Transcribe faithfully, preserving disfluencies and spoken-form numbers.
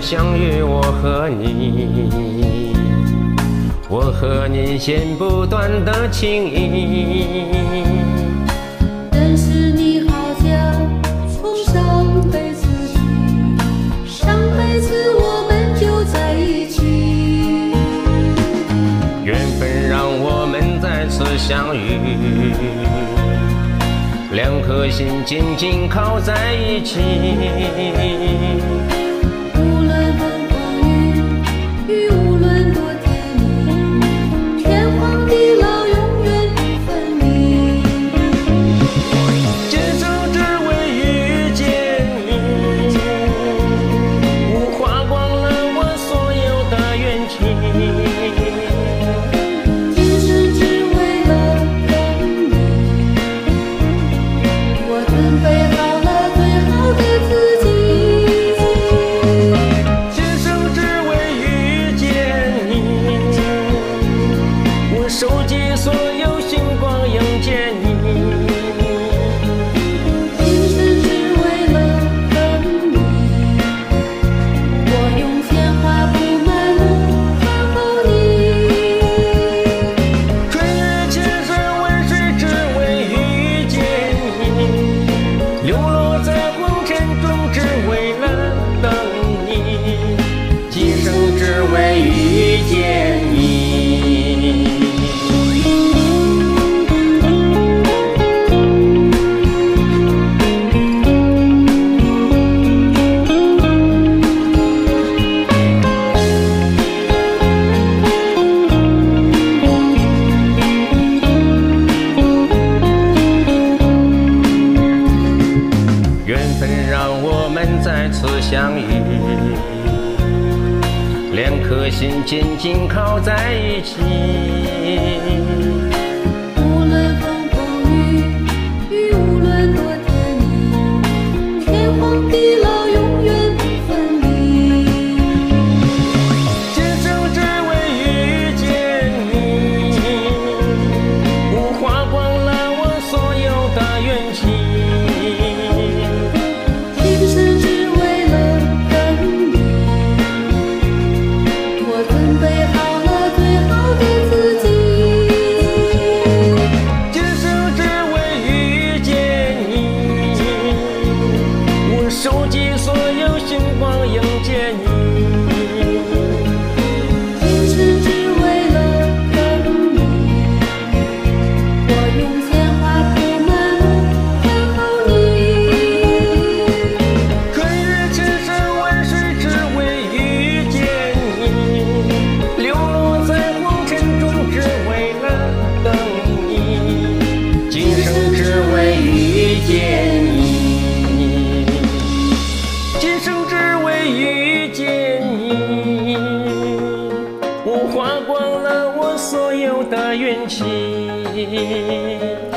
相遇，我和你，我和你剪不断的情谊。 认识你好像从上辈子起，上辈子我们就在一起。 缘分让我们再次相遇，两颗心紧紧靠在一起。 无论风风雨雨，无论多甜蜜，天荒地老永远不分离。 今生只为遇见你，我花光了我所有的冤情。 今生只为了等你，我准备好了最好的自己。 今生只为遇见你，我收集所有星光迎接你。 今生只为了等你，我用鲜花铺满路等候你。 穿越千山万水，只为遇见你，流落在红尘中，只为了等你，今生只为遇见你。缘分让我们再次相遇，两颗心紧紧靠在一起。 无论风风雨雨，无论多甜蜜，天荒地老永远不分离。 今生只为遇见你，我花光了我所有的冤情。 今生只为了等你，我准备好了最好的自己。 今生只为遇见你，我收集所有星光迎接你。 今生只为了等你，我用鲜花铺满路等候你。 穿越千山万水，只为遇见你，流落在红尘中，只为了等你，今生只为遇见你，今生只为遇见你，我花光了我所有的冤情。